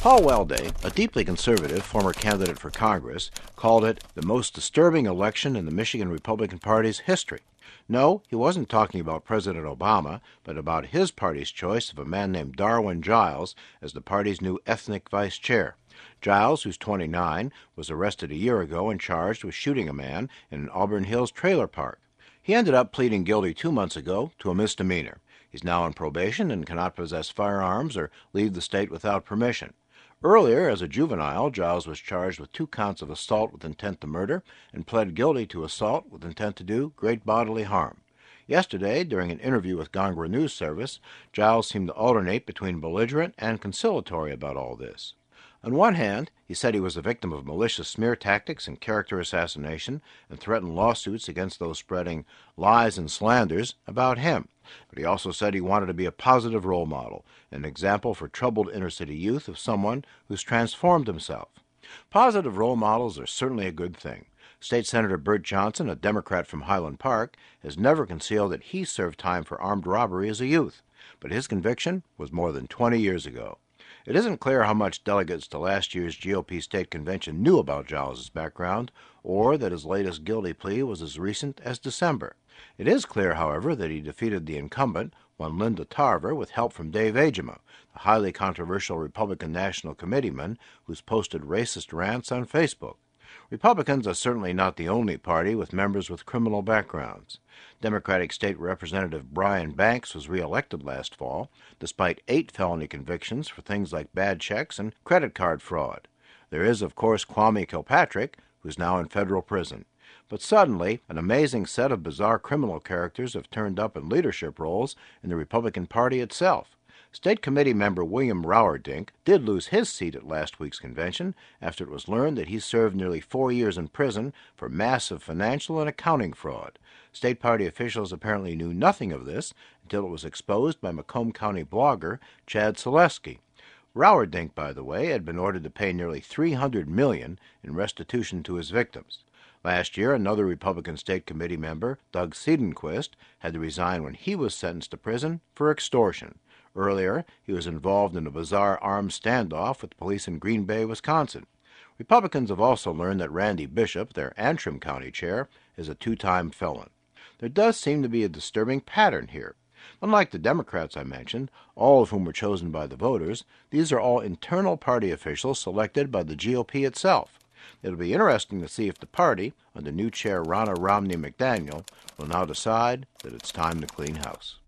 Paul Welde, a deeply conservative former candidate for Congress, called it the most disturbing election in the Michigan Republican Party's history. No, he wasn't talking about President Obama, but about his party's choice of a man named Darwin Giles as the party's new ethnic vice chair. Giles, who's 29, was arrested a year ago and charged with shooting a man in an Auburn Hills trailer park. He ended up pleading guilty 2 months ago to a misdemeanor. He's now on probation and cannot possess firearms or leave the state without permission. Earlier, as a juvenile, Giles was charged with 2 counts of assault with intent to murder and pled guilty to assault with intent to do great bodily harm. Yesterday, during an interview with Gongora News Service, Giles seemed to alternate between belligerent and conciliatory about all this. On one hand, he said he was a victim of malicious smear tactics and character assassination and threatened lawsuits against those spreading lies and slanders about him. But he also said he wanted to be a positive role model, an example for troubled inner-city youth of someone who's transformed himself. Positive role models are certainly a good thing. State Senator Burt Johnson, a Democrat from Highland Park, has never concealed that he served time for armed robbery as a youth, but his conviction was more than 20 years ago. It isn't clear how much delegates to last year's GOP state convention knew about Giles' background, or that his latest guilty plea was as recent as December. It is clear, however, that he defeated the incumbent, one Linda Tarver, with help from Dave Agema, the highly controversial Republican National Committeeman who's posted racist rants on Facebook. Republicans are certainly not the only party with members with criminal backgrounds. Democratic State Representative Brian Banks was reelected last fall, despite 8 felony convictions for things like bad checks and credit card fraud. There is, of course, Kwame Kilpatrick, who's now in federal prison. But suddenly, an amazing set of bizarre criminal characters have turned up in leadership roles in the Republican Party itself. State Committee member William Rauerdink did lose his seat at last week's convention after it was learned that he served nearly 4 years in prison for massive financial and accounting fraud. State Party officials apparently knew nothing of this until it was exposed by Macomb County blogger Chad Selesky. Rauerdink, by the way, had been ordered to pay nearly $300 million in restitution to his victims. Last year, another Republican State Committee member, Doug Seidenquist, had to resign when he was sentenced to prison for extortion. Earlier, he was involved in a bizarre armed standoff with police in Green Bay, Wisconsin. Republicans have also learned that Randy Bishop, their Antrim County chair, is a 2-time felon. There does seem to be a disturbing pattern here. Unlike the Democrats I mentioned, all of whom were chosen by the voters, these are all internal party officials selected by the GOP itself. It'll be interesting to see if the party, under new chair Ronna Romney McDaniel, will now decide that it's time to clean house.